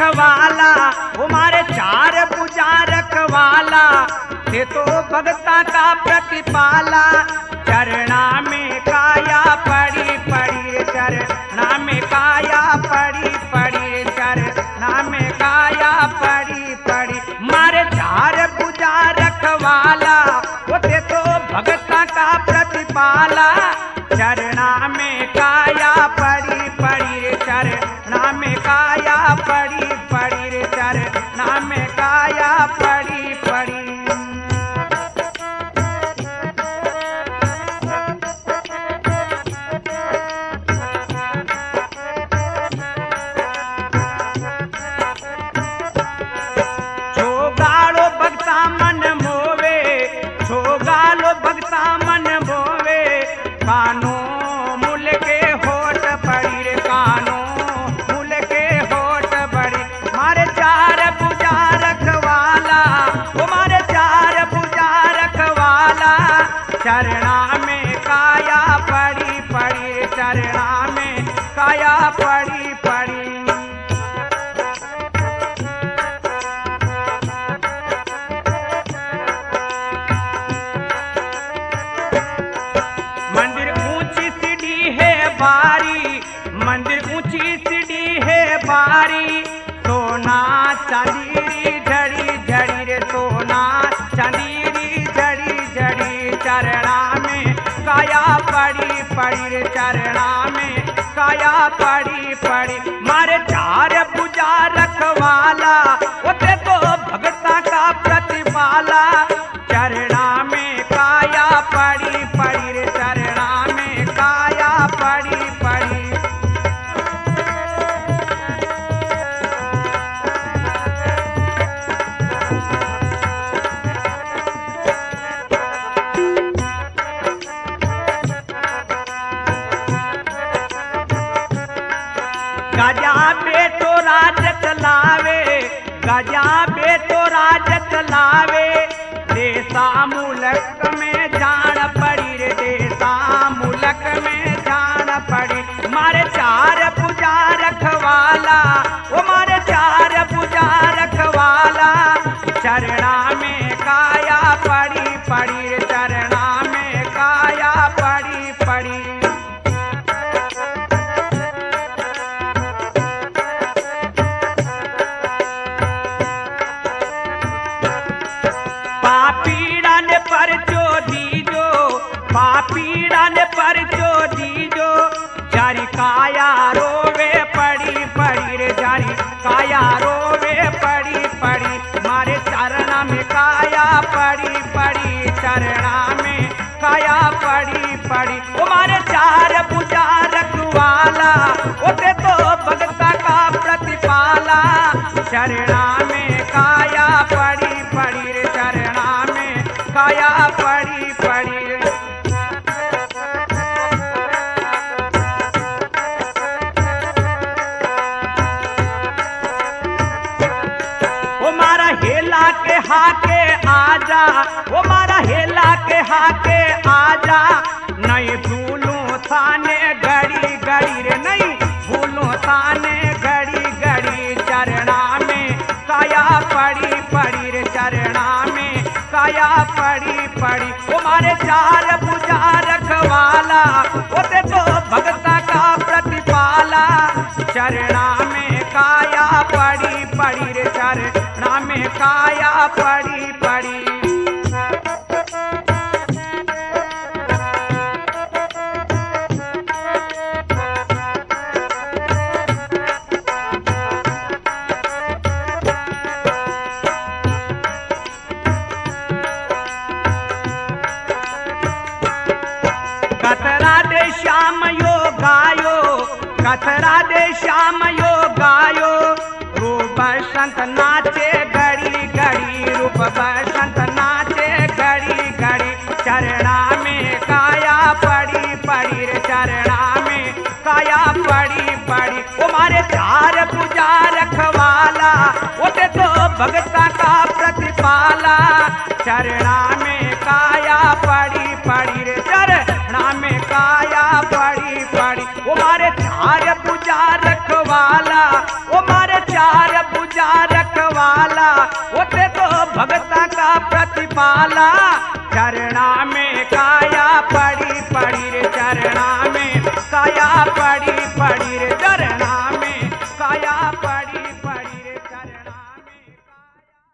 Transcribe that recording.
रखवाला, हमारे चार पूजा रखवाला, ते तो भगता का प्रतिपाला। चरणा में काया पड़ी पड़ी, चरणा में काया पड़ी पड़ी, चरणा में काया पड़ी पड़ी। मारे चार पूजा रखवाला, होते तो भगता का प्रतिपाला। चरणा में काया पड़ी पड़ी, चरणा में काया पड़ी पड़ी, चरणा में काया पड़ी पड़ी। छोगालो भगता मन मोवे, छोगालो भगता मन मोवे, कानो मूल के होठ पड़ी रे, कानो मूल के होठ बड़ी। मारे चार पूजा रखवाला, हमारे चार पूजा रखवाला। चरणा में काया पड़ी पड़ी, चरणा में काया पड़ी पड़ी। मंदिर ऊंची सीढ़ी है बारी, मंदिर ऊंची सीढ़ी है बारी। सोना चांदी झड़ी झड़ी रे, सोना चांदी झड़ी झड़ी। चरणा में काया पड़ी पड़ी रे, चरणा में काया पड़ी पड़ी। मारे चार पूजा रखवाला, होते तो भगता का प्रतिपाला। चरणा में काया पड़ी पड़ी रे, चरणा में काया पड़ी पड़ी। गजा बेटो राज चलावे, गजा बेटो राज चलावे। देसा मुलक में जान पड़ी रे, देसा मुलक में जान पड़ी। मारे चार पूजा रखवाला, वो मारे चार पूजा रखवाला। चरणा में काया पड़ी पड़ी रे, चरणा में काया पड़ी पड़ी। पापीड़ा ने परचो दीजो, पापीड़ा ने परचो दीजो। जारी काया रोवे पड़ी पड़ी रे, जारी काया रोवे पड़ी पड़ी। मारे चरणा में काया पड़ी पड़ी, चरणा में काया पड़ी पड़ी। हमारे चार पूजा रखवाला, होते तो भगता का प्रतिपाला। चरणा में काया पड़ी पड़ी रे, चरणा में काया पड़ी पड़ी। हमारा हेला के हाके आजा, हमारा हेला के हाके आजा। नहीं भूलूं थाने घड़ी घड़ी रे, नहीं भूलूं थाने घड़ी घड़ी। चरणा में काया पड़ी पड़ी रे, चरणा में काया पड़ी पड़ी। हमारे चार पूजा रखवाला, होते तो भगता का प्रतिपाला। चरणा में काया पड़ी पड़ी रे, चरणा में काया पड़ी पड़ी। कतरा दे श्याम यो गायो, कतरा दे श्याम यो गायो। रूप बसंत नाचे घड़ी घड़ी, रूप बसंत नाचे घड़ी घड़ी। चरणा में काया पड़ी पड़ी रे, चरणा में काया पड़ी पड़ी। हमारे चार पूजा रखवाला, होते तो भगता का प्रतिपाला। चरणा में काया पड़ी पड़ी रे, चरणा में काया पड़ी पड़ी। हमारे चार पूजा रखवाला, हमारे चार भुजा रखवाला, ओते तो भगता का प्रतिपाला। चरणा में काया पड़ी पड़ी रे, चरणा में काया पड़ी पड़ी